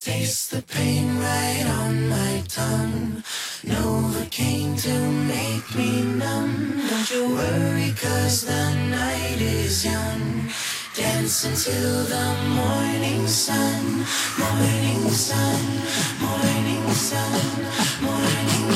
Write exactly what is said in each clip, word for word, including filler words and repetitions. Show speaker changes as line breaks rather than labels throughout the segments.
Taste the pain right on my tongue. Novocaine to make me numb. Don't you worry, cause the night is young. Dance until the morning sun. Morning sun, morning sun, morning,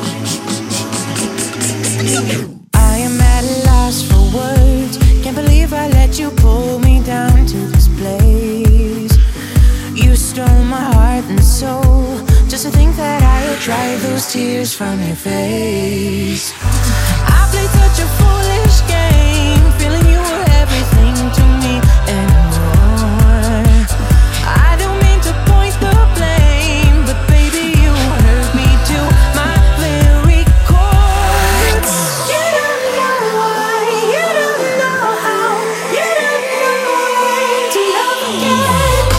morning. I am at a loss for words. Can't believe I let you pull me down to this place. You stole my heart and soul, just to think that I would dry those tears from your face. I played such a foolish game, feeling you were everything to me and more. I don't mean to point the blame, but baby, you hurt me to my very core. You don't know why, you don't know how, you don't know when to love again.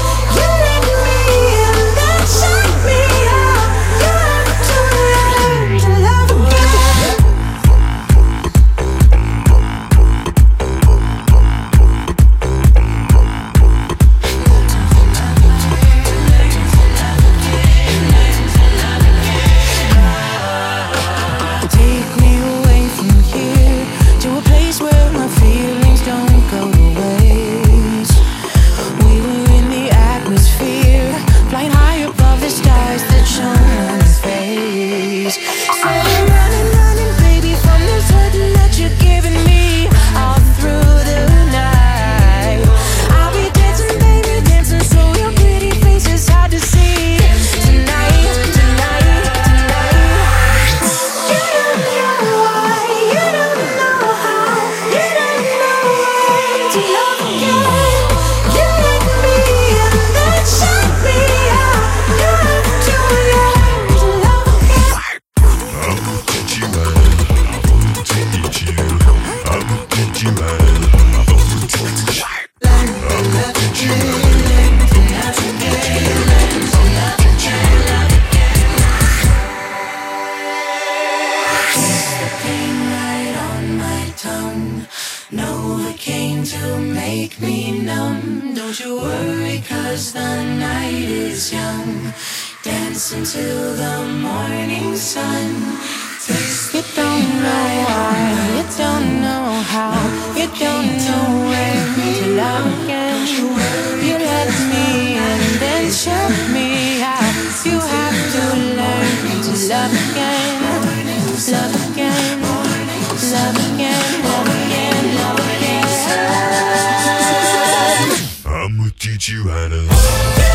Novocaine to make me numb. Don't you worry, cause the night is young. Dance until the morning sun. Taste
you don't know why, you don't know how, you don't know when to love again. You let me in, then shut me out. You have to learn to love again. Love again, love again, love again, love again.
I'ma teach you how to